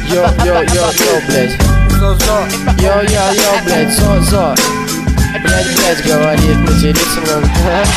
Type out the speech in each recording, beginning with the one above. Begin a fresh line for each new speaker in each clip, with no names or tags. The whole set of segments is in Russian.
Йо, блядь. Йо, блядь, зо. Блядь, говорит, материться надо.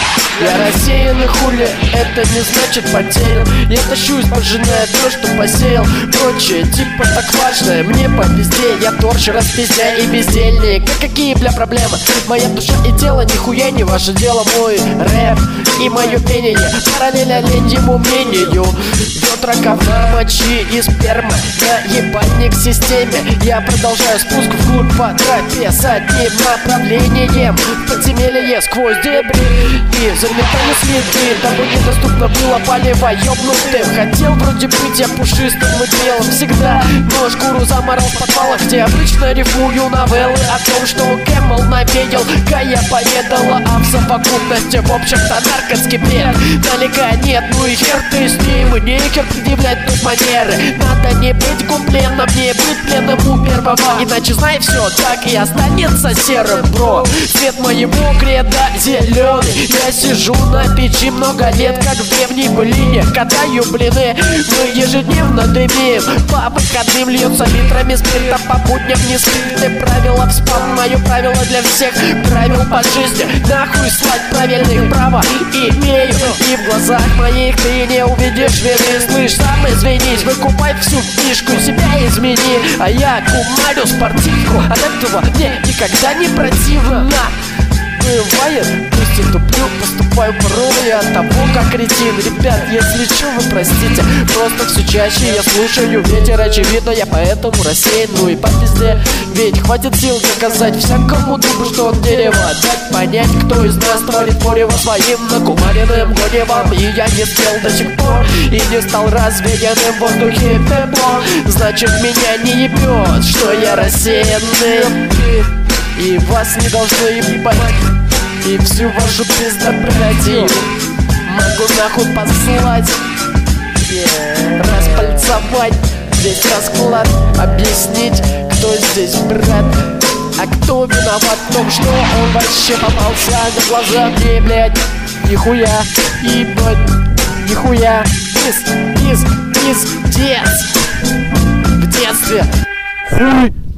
Я рассеян и хули, это не значит потерян. Я тащусь, пожиная то, что посеял. Прочее, типа так важное, мне по пизде. Я торчу, распиздя и бездельник. Какие, бля, проблемы? Моя душа и тело, нихуя не ваше дело. Мой рэп и мое пение параллельно леньему мнению. Ведра говна, мочи и спермы на ебальник системе. Я продолжаю спуск вглубь по тропе с одним направлением в подземелье сквозь дебри. И заметали следы, дабы недоступно было палево ёбнутым. Хотел вроде быть я пушистым и белым всегда, но шкуру заморал в подвалах, где обычно рифмую новеллы о том, что Кэмл навеял, Кая поведала, а в совокупности в общем-то наркотский бред. Далека нет, ну и хер ты с ним, и нехер предъявлять тут манеры. Надо не быть гумпленом, не быть пленным у первого, иначе знай все так и останется серым, бро. Цвет моего креда зеленый. Я сижу на печи много лет, как в древней былине. Катаю блины, мы ежедневно дымим. По выходным льется литрами спирта, по будням не скрытые правила в спам. Мое правило для всех правил по жизни. Нахуй слать правильных права имею, и в глазах моих ты не увидишь вины. Слышь, сам извинись, выкупай всю фишку, себя измени. А я кумарю спортивку, от этого мне никогда не противно. Бывает, пусть и туплю, поступаю порой от того, как кретин. Ребят, если что, вы простите, просто все чаще я слушаю ветер. Очевидно, я поэтому рассеян, ну и по пизде. Ведь хватит сил доказать всякому дубу, что он дерево. Дать понять, кто из нас творит порево своим накумаренным гоневом. И я не спел до сих пор, и не стал развеянным в воздухе тепло. Значит, меня не ебет, что я рассеянный. И вас не должно ебать, и всю вашу пиздобратью могу нахуй послать, распальцовать весь расклад, объяснить, кто здесь брат, а кто виноват в том, что он вообще попался на глаза мне, блядь. Нихуя, ебать, нихуя, пиздец в детстве. Хуй.